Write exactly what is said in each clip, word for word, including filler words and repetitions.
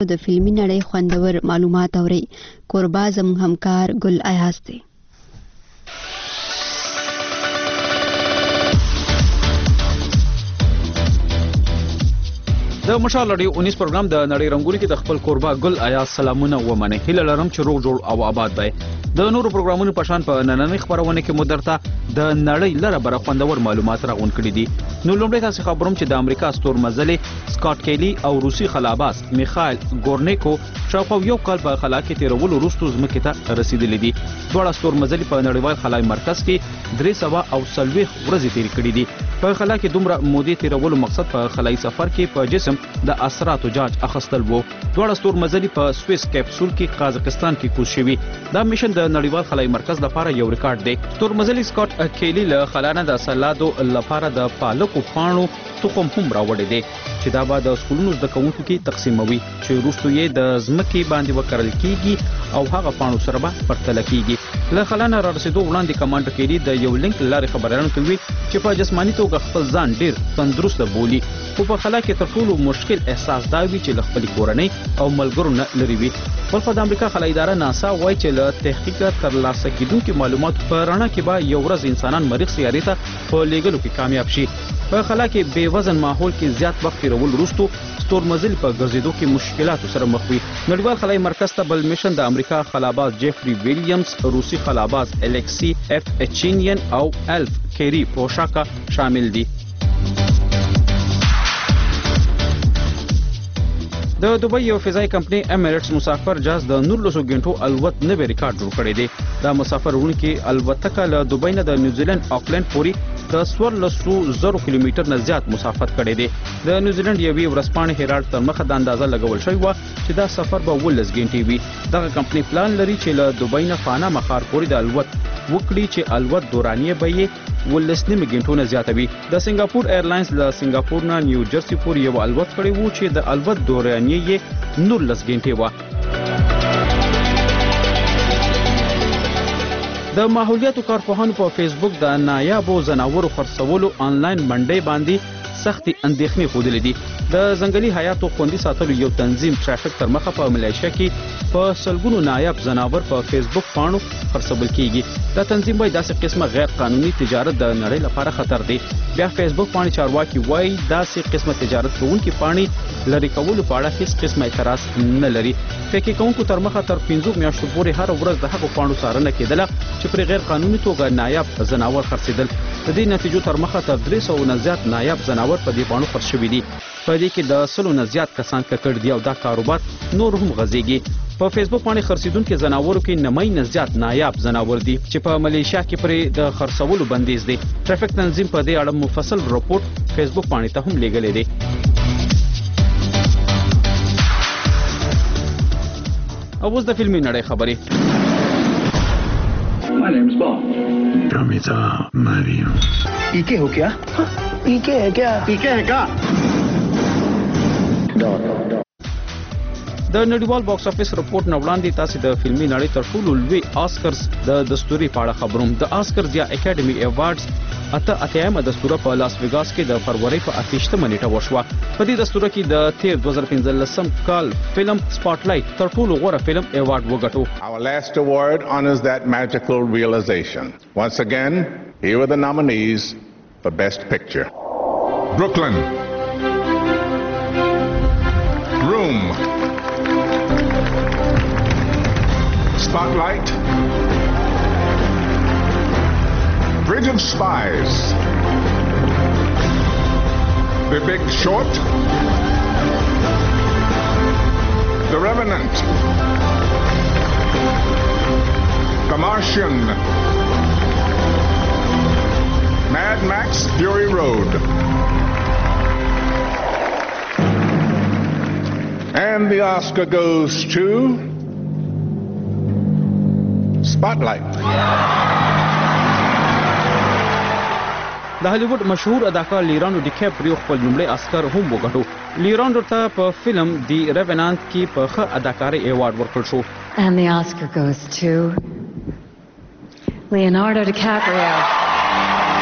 د فلمي نړۍ خوندور معلومات اورئ. کوربه زموږ همکار ګل ایاز دی. د مشال رادیو اونیس پروګرام د نړۍ رنگونو کې د خپل کوربه ګل ایاز سلامونه ومنه. هیله لرم چې روغ جوړ او آباد وي. د نورو پروګرامونو په شان په نننۍ خبرونه کې مو درته د نړۍ لره بر خوندور معلومات راغون کړي دي. نو لومړی تاسو خبروم چې د امریکا ستور مزلې سکاٹ کیلی او روسي خلاباز میخائیل ګورنیکو شاوخوا یو کال په خلا کې تیرولو وروسته ځمکې ته رسیدلې دي. دواړه ستور مزلې په نړیوال خلای مرکز کې درې سوه او څلوېښت ورځې تېرې کړې دي. په خلا کې دومره مودې تیرولو مقصد په خلای سفر کې په جسم د اثراتو جاج اخیستل وو. دواړه ستور مزلې په سویس کیپسول کې قازقستان کې کوز شوي. دا میشن د نړیوال خلای مرکز لپاره یو ریکارډ دی. ستور مزلې سکاٹ کیلی له خلانه د سلادو لپاره د پالکو پاڼو تخم هم راوړی دی چې دا به د سکولونو زده کوونکو کې تقسیموي چې وروسته یې د ځمکې باندې وکرل کیږي او هغه پاڼو سره به پرتله کیږي. له خلانه را رسیدو وړاندې کمانډر کیلی د یو لینک لارې خبرانو کوي چې په جسماني توګه خپل ځان ډیر تندرست بولي. خو په خلا کې تر ټولو مشکل احساس دا وي چې له خپلې کورنۍ او ملګرو نه لرې وي. بلخو د امریکا خلای اداره ناسا وایي چې له تحقیقه ترلاسه کیدونکو معلومات په رڼا کې به یو ورځ انسانان مریخ سیارې ته په لیږلو کې کامیاب شي. په خلا کې بې وزن ماحول کې زیات وخت تیرول وروسته ستور مزل په ګرځېدو کې مشکلاتو سره مخ وي. نړیوال خلای مرکز ته بل میشن د امریکا خلاباز جیفری ویلیامز، روسي خلاباز الکسی اف اچینین او الف کیری پوشاکا شامل دي. د دوبۍ یو فضایي کمپنۍ امیریټس مسافر جهاز د نولسو غنټو الوت نوی ریکارډ جوړ کړی دی. دا مسافر وړونکي الوتکه له دوبۍ نه د نیوزیلند آکلند پورې د څوارلسو زرو کیلومتر نه زیات مسافت کړی دی. د نیوزیلند یوې ورځپاڼې هیرالډ تر مخه د اندازه لګول شوې وه چې دا سفر به اوولس غنټې وي. دغه کمپنۍ پلان لري چې له دوبۍ نه پاناما ښار پورې د الوت وکړي چې الوت دورانیه به یې اوولس نیمې غنټو نه زیاته وي. د سنګاپور ایرلاینز له سنګاپور نه نیو جرسي پورې یو الوت کړی وو چې د الوت دورانیه یې نولس غنټې وه. د ماحولیاتو کارپوهانو په فیسبوک د نایابو ځناورو خرڅولو آنلاین منډۍ باندې سختي اندېښنې ښودلې دي. د ځنګلي حیاتو خوندي ساتلو یو تنظیم ټرافیک تر مخه په ملایشیا کې په سلګونو نایاب ځناور په فیسبوک پاڼو خرڅول کیږي. دا تنظیم وایي داسې قسمه غیر قانوني تجارت د نړۍ لپاره خطر دی. بیا فیسبوک پاڼې چارواکي وایي داسې قسمه تجارت کوونکي پاڼې لرې کولو په اړه هیڅ قسمه اعتراض نه لري. فکر کوونکو تر مخه تر پنځو میاشتو پورې هر ورځ د هغو پاڼو څارنه کېدله چې پر غیر قانوني توګه نایاب ځناور خرڅېدل. د دې نتیجو تر مخه تر درې سوو نه زیات نایاب ځناور په دې پاڼو خرڅ شوي دي. په دې کې د سلو نه زیات کسان ککړ دي او دا کاروبار نور هم غځېږي. په فیسبوک باندې خرڅېدونکو ځناورو کې نمای نه زیات نایاب ځناور دي چې په ملیشیا کې پرې د خرڅولو بندیز دی. ټرافیک تنظیم په دې اړه مفصل رپورټ فیسبوک باندې ته هم لیږلی دی. او اوس د فلمي نړۍ خبرې. My name is Bob. Pramita Mariam. पीके हो क्या? पीके है क्या? पीके है क्या? د نړیوال باکس افیس رپورټ نه وړاندې تاسو د فلمي نړۍ تر ټولو لوی آسکرز د دستوري په اړه خبروم. د آسکرز یا اکیډمي ایوارډز اته اتیایم دستوره په لاس ویګاس کې د فروری په اتهشتمه نیټه وشوه. په دې دستوره کې د تیر دوه زره پنځلسم کال فلم سپاټ لایټ تر ټولو غوره فلم ایوارډ وګټو. Our last award honors that magical realization. Once again, here are the nominees for Best Picture. Brooklyn. Room. Spotlight. Bridge of Spies. The Big Short. The Revenant. The Martian. Mad Max Fury Road. And the Oscar goes to Spotlight. د هالیوډ مشهور اداکار لیرانو ډیکاپریو خپل لومړی اسکر هم وګټو. لیرانو ته په فلم دی ریونانت کې په ښه اداکارۍ ایوارډ ورکړل شو. And the Oscar goes to Leonardo DiCaprio.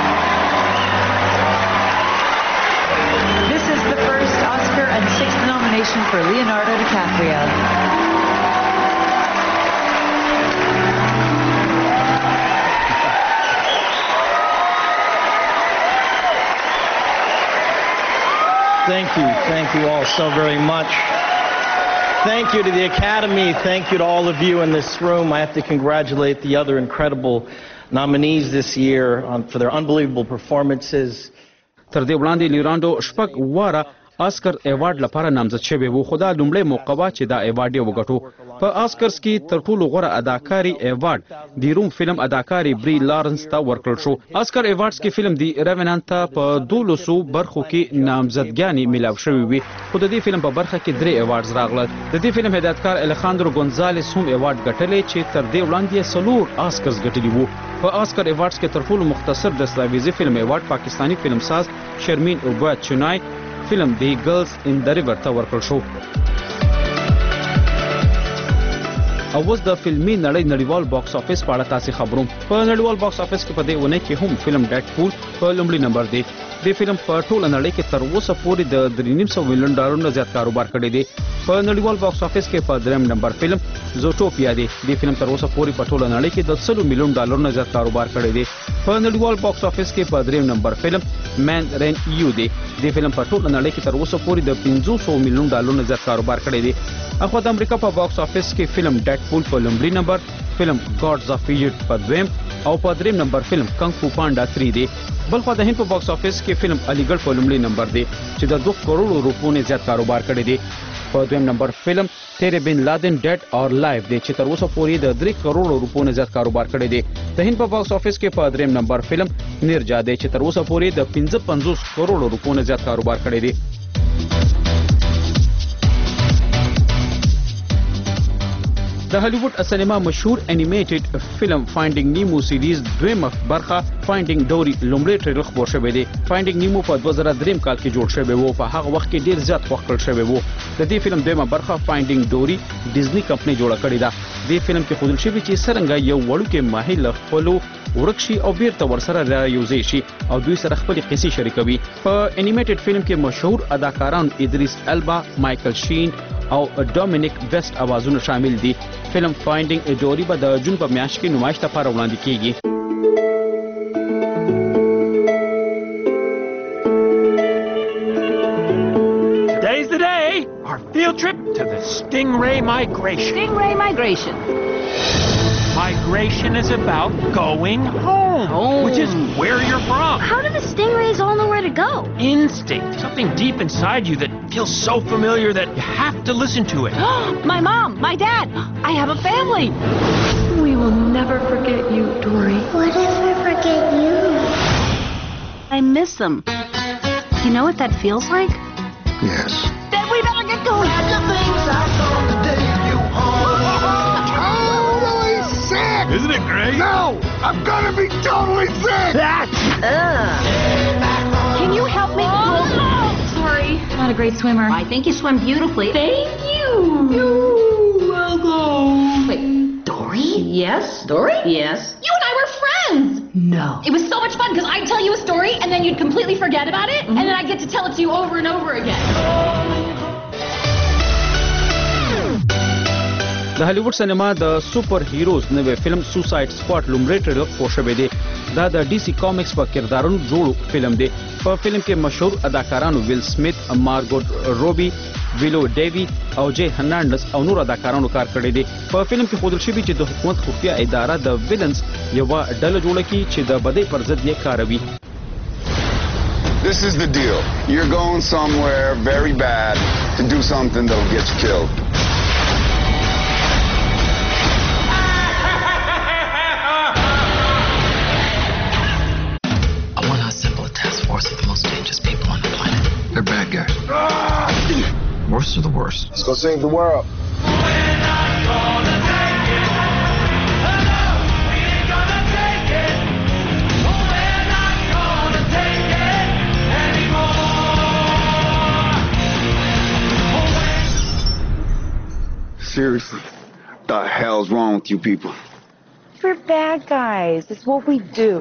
This is the first Oscar and sixth nomination nomination for Leonardo DiCaprio. Thank you. Thank you all so very much. Thank you to the Academy. Thank you to all of you in this room. I have to congratulate the other incredible nominees this year on, for their unbelievable performances. تر دې وړاندې لیرانډو شپږ واره آسکر ایوارډ لپاره نامزد شوی وو، خو دا لومړی موقع وه چې دا ایوارډ یې وګټو. په آسکرز کې تر ټولو غوره اداکاري ایوارډ د روم فلم اداکاري بری لارنس ته ورکړل شو. آسکر ایوارډز کې فلم دی ریونانت ته په دولسو برخو کې نامزدګانې میلاو شوې وي، خو د دې فلم په برخه کې درې ایوارډز راغلل. د دې فلم هدایتکار الخاندرو ګونزالس هم ایوارډ ګټلی چې تر دې وړاندې یې څلور آسکرز ګټلي وو. په آسکر ایوارډز کې تر ټولو مختصر دستاویزي فلم ایوارډ پاکستانی فلم ساز شرمین اوباد چنای فلم دی ګرلز ان د ریور ته ورکړل شو. او اوس د فلمي نړۍ نړیوال باکس افیس په اړه تاسې خبروم. په نړیوال باکس افیس کې په دې اونۍ کې هم فلم ډیډ پول په لومړي نمبر دی. د فلم په ټوله نړۍ کې تر اوسه پورې د درې نیم سوه میلیون ډالرونو زیات کاروبار کړی دی. په نړیوال باکس افیس کې په دریم نمبر فلم زوټوپیا دی. د فلم تر اوسه پورې په ټوله نړۍ کې د سلو میلیون ډالرونو زیات کاروبار کړی دی. په نړیوال باکس افیس کې په دریم نمبر فلم مین رین یو دی. د فلم په ټوله نړۍ کې تر اوسه پورې د پنځه سوه میلیون ډالرونو زیات کاروبار کړی دی. اخوا د امریکا په باکس افیس کې فلم ډیډ پول په لومړي نمبر، فلم ګاډز اف ایجپټ په دویم او په دریم نمبر فلم کنګ فو پانډا درې دی. بلخوا د هند په باکس افیس کې فلم علیګړ په لومړي نمبر دی چې د دوه کروڑو روپو نه زیات کاروبار کړی دی. په دویم نمبر فلم تیرے بن لادن ډیډ اور لایف دی چې تر اوسه پورې د درې کروڑو روپو نه زیات کاروبار کړی دی. د هند په باکس افیس کې په دریم نمبر فلم نرجا دی چې تر اوسه پورې د پنځه پنځوس کروڑو روپو نه زیات کاروبار کړی دی. د هالیوډ سینما مشهور انیمیټډ فلم فایندینګ نیمو سیریز دویمه برخه فایندینګ ډوري لومړی ټریلر خپور شوی دی. فایندینګ نیمو په دوه زره درې کال کې جوړ شوی وو. په هغه وخت کې ډیر زیات خوښ کړل شوی وو. د دې فلم دویمه برخه فایندینګ ډوري ډیزنی کمپنۍ جوړه کړې ده. د فلم کې ښودل شوی چې څرنګه یو وړوکی ماهی له خپلو ورک شي او بیرته ورسره رايوځي شي او دوی سره خپل قصې شریکوي. په انیمیټډ فلم کې مشهور اداکاران ادریس البا، مایکل شین او ډومینیک ویسټ اوازونه شامل دي. فلم فایندینګ ډوري به د جون په میاشت کې نمایش لپاره وړاندې کیږي. Today's the day. Our field trip to the Stingray Migration. Stingray Migration. Migration is about going home, home, which is where you're from. How do the stingrays all know where to go? Instinct. Something deep inside you that feels so familiar that you have to listen to it. My mom, my dad, I have a family. We will never forget you, Dory. What if I forget you? I miss them. You know what that feels like? Yes. Then we better get going. The things I saw the day you Totally sick! Isn't it great? No! I'm gonna be totally sick! Can you help me? Oh, no. Sorry. Not a great swimmer. I think you swim beautifully. Thank you. You're welcome. Wait, Dory? Yes? Dory? Yes. You and I were friends. No. It was so much fun because I'd tell you a story and then you'd completely forget about it, mm-hmm. and then I'd get to tell it to you over and over again. د هالیوډ سینما د سوپر هیروز نوې فلم سوساید سکواډ لومړی ټریلر خپور شوی دی. دا د ډي سي کامکس په کردارونو جوړ فلم دی. په فلم کې مشهور اداکارانو ویل سمیت، مارګوټ روبي، ویلو ډیوی او جے هرناندز او نور اداکارانو کار کړی دی. په فلم کې ښودل شوي چې د حکومت خفیه اداره د ویلنز یوه ډله جوړه کړي چې د بدۍ پر ضد یې کاروي. This is the deal. You're going somewhere very bad to do something that'll get you killed. Force of the most dangerous people on the planet. They're bad guys. Worst of the worst. Let's go save the world. We're not gonna take it. No, we ain't gonna take it. We're not gonna take it anymore. Seriously, what the hell's wrong with you people? We're bad guys. It's what we do.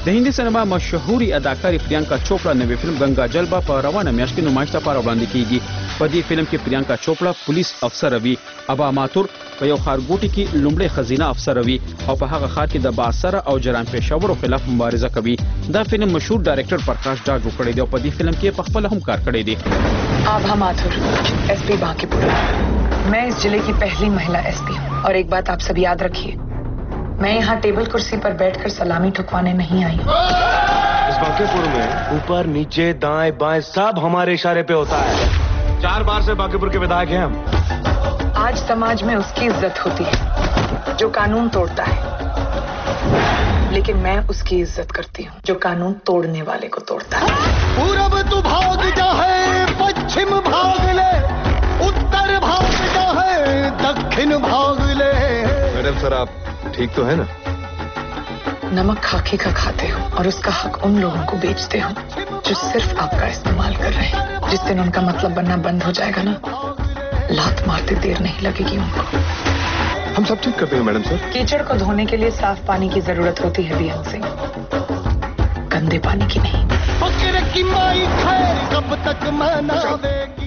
د هندي سینما مشهوري اداکارې پریانکا چوپړا نوې فلم گنگا جل په روانه میاشت کې نمایش لپاره وړاندې کیږي. په دې فلم کې پریانکا چوپړا پولیس افسر وي، ابا ماتور په یو ښارګوټي کې لومړی خزینه افسر وي او په هغه ښار کې د باثره او جرم پېښورو خلاف مبارزه کوي. دا فلم مشهور ډایرکټر پرکاش ډاډ جوړ کړی دی او په دې فلم کې په خپل هم کار کړی دی. Abha Mathur, SP Bankipur. मैं इस जिले की पहली महिला एसपी हूँ और एक बात आप सब याद रखिए, मैं यहाँ टेबल कुर्सी पर बैठकर सलामी ठुकवाने नहीं आई हूँ। इस बांकीपुर में ऊपर नीचे दाएं बाएं सब हमारे इशारे पे होता है। चार बार से बांकीपुर के विधायक हैं हम। आज समाज में उसकी इज्जत होती है जो कानून तोड़ता है, लेकिन मैं उसकी इज्जत करती हूँ जो कानून तोड़ने वाले को तोड़ता है। पूरब तू भाग जा है, पश्चिम भाग ले, उत्तर भाग जा है, दक्षिण भाग ले। मैडम सर आप ठीक तो है ना? नमक खाके का खाते हो और उसका हक उन लोगों को बेचते हो जो सिर्फ आपका इस्तेमाल कर रहे हैं। जिस दिन उनका मतलब बनना बंद हो जाएगा ना, लात मारते देर नहीं लगेगी उनको। हम सब ठीक करते हैं मैडम सर। कीचड़ को धोने के लिए साफ पानी की जरूरत होती है बिहान सिंह, गंदे पानी की नहीं। फकीर की माई खैर कब तक मनावेगी।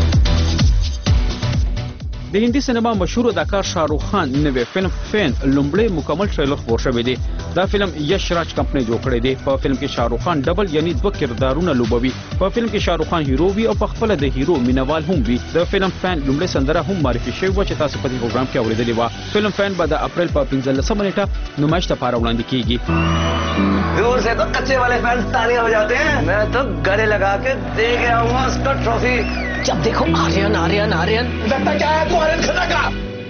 د هندي سینما مشهور اداکار شاهرخ خان نوې فلم فین لومړی مکمل ټریلر خپور شوی دی. دا فلم یش راج کمپنۍ جوړ کړی دی. په فلم کې شاهرخ خان ډبل یعنی دوه کردارونه لوبوي. په فلم کې شاهرخ خان هیرو وي او په خپل د هیرو مینوال هم وي. د فلم فین لومړی سندره هم معرفي شوی و چې تاسو په دې پروګرام کې اوریدلې و. فلم فین به د اپریل په پنځلسمه نیټه نمایش لپاره وړاندې کیږي. दूर से तो कच्चे वाले फैंस तालियां बजाते हैं, मैं तो गले लगा के दे के आऊंगा उसका ट्रॉफी। जब देखो आर्यन आर्यन आर्यन, लगता क्या है तू आर्यन खन्ना का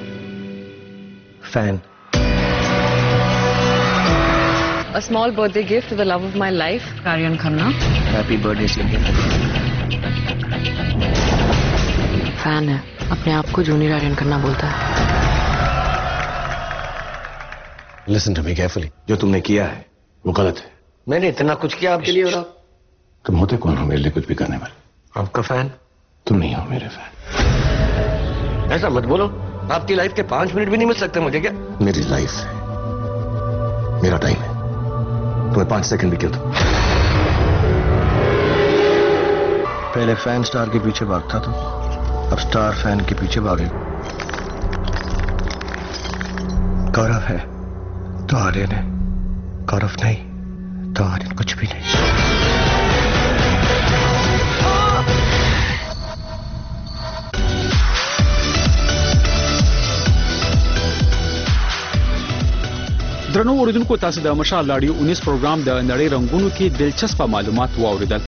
fan. A small birthday gift to the love of my life, Aryan Khanna. Happy birthday singer. Fan है, अपने आप को जूनियर आर्यन खन्ना बोलता है। लिसन टू मी केयरफुली, जो तुमने किया है वो गलत है। मैंने इतना कुछ किया आपके लिए और आप तुम होते कौन हो मेरे लिए कुछ भी करने वाले? आपका फैन? तुम नहीं हो मेरे फैन। ऐसा मत बोलो, आपकी लाइफ के पांच मिनट भी नहीं मिल सकते मुझे क्या? मेरी लाइफ है, मेरा टाइम है, तुम्हें पांच सेकंड भी क्यों दो? पहले फैन स्टार के पीछे भागता था, अब स्टार फैन के पीछे भागे। गौरव है तो आर्यन है, गौरव नहीं तो आर्यन कुछ भी नहीं। درنو اوریدونکو، تاسو د مشال لاډیو उन्नीस پروګرام د نړۍ رنگونو کې دلچسپ معلومات واوریدل.